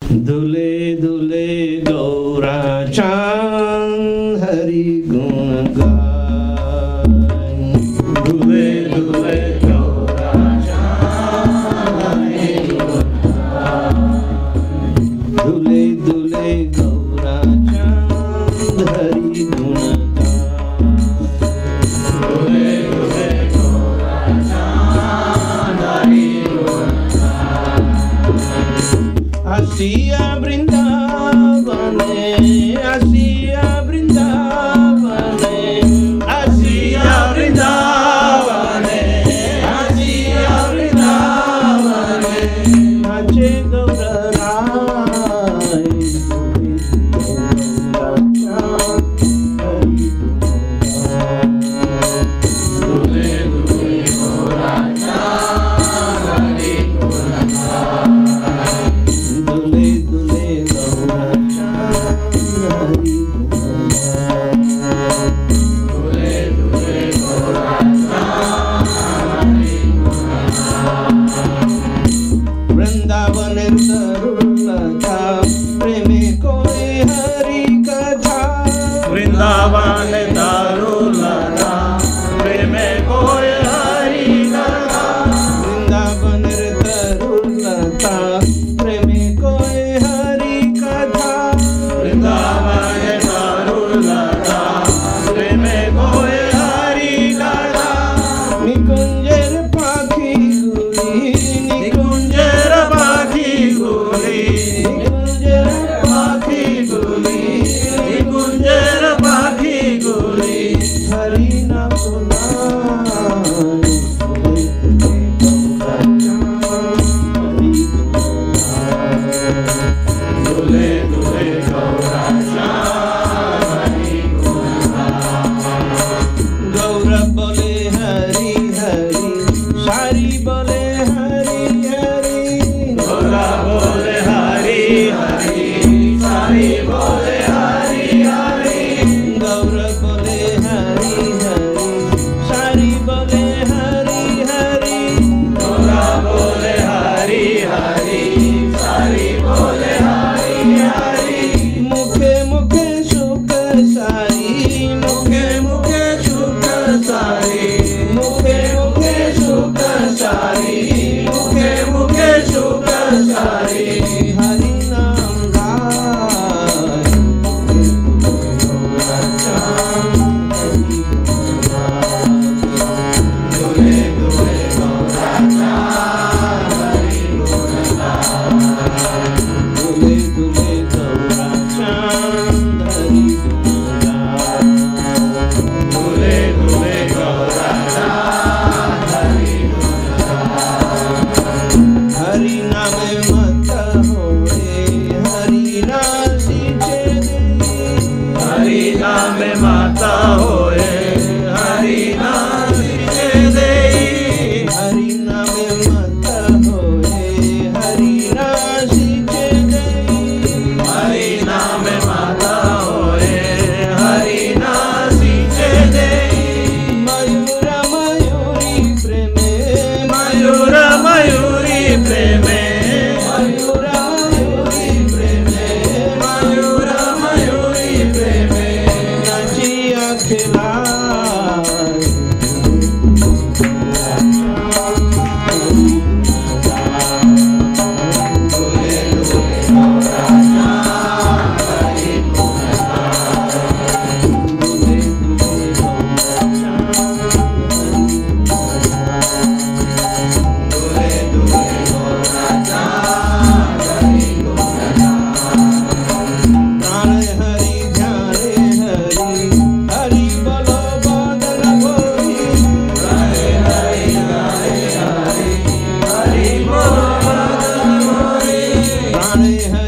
दुले दुले गौरा चांद हरि गुण गाय। दुले दुले गौरा चांद हरि गुण गाय। दुले दुले गौरा चांद हरि गुण गाय। दुले दुले गौरा चांद हरि गुण गाय। आसिया वृंदावने, आसिया वृंदावने, आसिया वृंदावने, आसिया वृंदावने, नाचे गौरराय। दुले दुले गौरा चांद हरि गुण गाय। दुले दुले गौरा चांद हरि गुण गाय। दुले दुले गौरा चांद हरि गुण गाय। वृंदावन तरुलता प्रेमे कोई हरि कथा। वृंदावन तरुलता प्रेमे कोई हरि कथा। वृंदावन तरुलता प्रेमे कोई हरि कथा। वृंदावन तरुलता प्रेमे कोई हरि कथा। निकुंजर पाखी गुली, निकुंजर पाखी गुली, निकुंजर पाखी गुली, निकुंजर पाखी गुली, हरि नाम सुनाय। दुले दुले गौरा चांद हरि गुण गाय। गौरा बोले हरि हरि, सारी बोले हरि हरि। गौरा बोले हरि हरि, सारी बोले हरि हरि। गौरा बोले हरि हरि, सारी बोले हरि हरि। गौरा बोले हरि हरि, सारी बोले हरि हरि। मुखे मुखे सुख सारी, मुखे मुखे सुख सारी, मुखे मुखे सुख सारी, मुखे मुखे सुख सारी, हरि नाम गाय। गौरा चांद हरि गुण गाय। दुले दुले गौरा चांद हरि गुण गाय। दुले दुले गौरा चांद हरि गुण गाय। दुले दुले गौरा चांद हरि गुण गाय। हरि नाम मत होए, हरि नासी चेदे। हरि नाम माता होए, हरि नासी चेदे। हरि नाम मत होए, हरि नासी चेदे। हरि नाम माता होए, हरि नासी चेदे। मयूर मयूरी प्रेमे, मयूर मयूरी प्रेमे, मयूर मयूरी प्रेमे, मयूर मयूरी प्रेमे, नाचिया खिलाय। दुले दुले गौरा चांद हरि गुण गाय। दुले दुले गौरा चांद हरि गुण गाय। दुले दुले गौरा चांद हरि गुण गाय। प्राण हरि ध्यान हरि, हरि बोलो बादल भोई। प्राण हरि ध्यान हरि, हरि बोलो बादल भोई। प्राण हरि